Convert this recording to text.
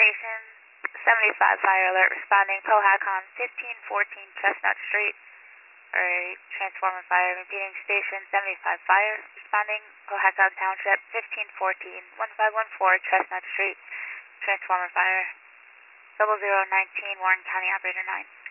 station, 75 fire alert responding, Cohacon 1514 Chestnut Street. Alright, transformer fire, repeating station, 75 fire responding, Cohacon Township 1514 1514 Chestnut Street. Transformer fire, 0019 Warren County Operator 9.